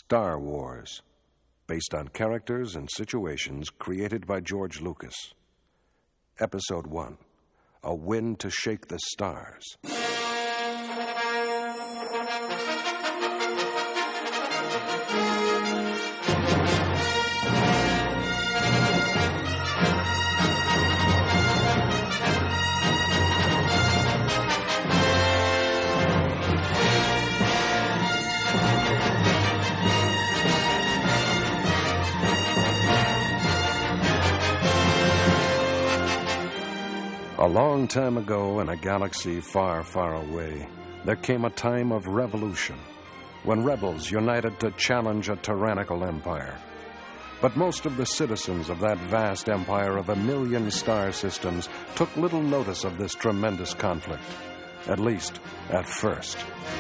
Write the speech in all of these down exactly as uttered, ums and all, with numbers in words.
Star Wars, based on characters and situations created by George Lucas. Episode one, A Wind to Shake the Stars. A long time ago, in a galaxy far, far away, there came a time of revolution, when rebels united to challenge a tyrannical empire. But most of the citizens of that vast empire of a million star systems took little notice of this tremendous conflict, at least at first.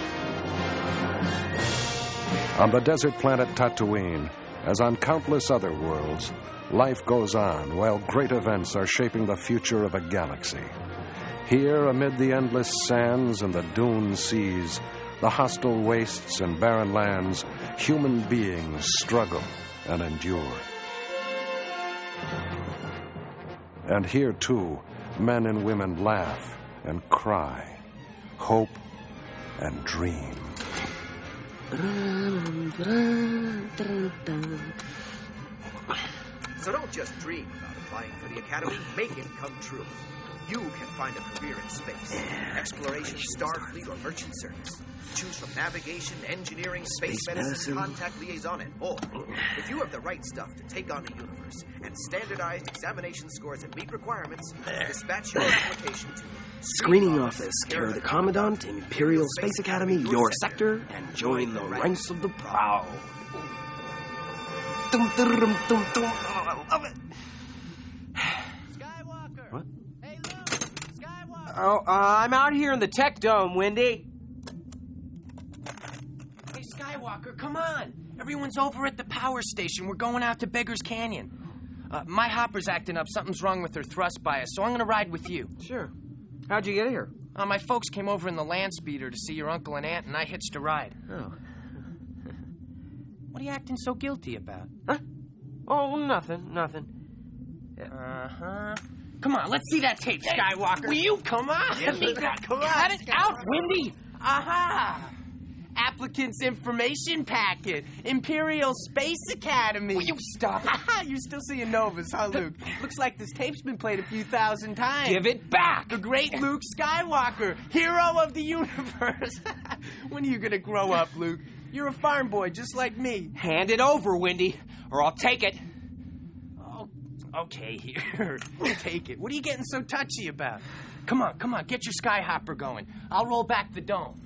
On the desert planet Tatooine, as on countless other worlds, life goes on while great events are shaping the future of a galaxy. Here, amid the endless sands and the dune seas, the hostile wastes and barren lands, human beings struggle and endure. And here, too, men and women laugh and cry, hope and dream. So don't just dream about applying for the Academy, make it come true. You can find a career in space, exploration, Starfleet, or merchant service. Choose from navigation, engineering, space, space medicine, medicine, contact liaison, and more. If you have the right stuff to take on the universe and standardized examination scores that meet requirements, dispatch your application to Screening Office, care of the Commandant, Imperial Space Academy, your sector, and join the ranks of the proud. Dum, dum, dum, dum, dum. Oh, I love it. Skywalker. What? Hey, Luke. Skywalker. Oh, uh, I'm out here in the tech dome, Wendy. Hey, Skywalker, come on. Everyone's over at the power station. We're going out to Beggar's Canyon. Uh, my hopper's acting up. Something's wrong with her thrust bias, so I'm going to ride with you. Sure. How'd you get here? Uh, my folks came over in the land speeder to see your uncle and aunt, and I hitched a ride. Oh. What are you acting so guilty about? Huh? Oh, nothing, nothing. Uh-huh. Come on, let's see that tape, Skywalker. Will you come on? Give me that. Come on. Cut it out, Wendy. Aha. Applicant's information packet. Imperial Space Academy. Will you stop? You're still seeing Novas, huh, Luke? Looks like this tape's been played a few thousand times. Give it back. The great Luke Skywalker, hero of the universe. When are you gonna grow up, Luke? You're a farm boy just like me. Hand it over, Wendy, or I'll take it. Oh, okay, here. Take it. What are you getting so touchy about? Come on, come on, get your skyhopper going. I'll roll back the dome.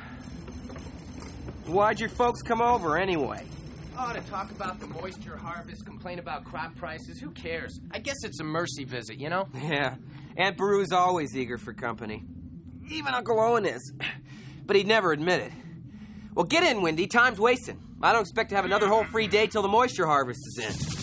Why'd your folks come over anyway? Oh, to talk about the moisture harvest, complain about crop prices. Who cares? I guess it's a mercy visit, you know? Yeah, Aunt Beru's always eager for company. Even Uncle Owen is. But he'd never admit it. Well, get in, Wendy. Time's wasting. I don't expect to have another whole free day till the moisture harvest is in.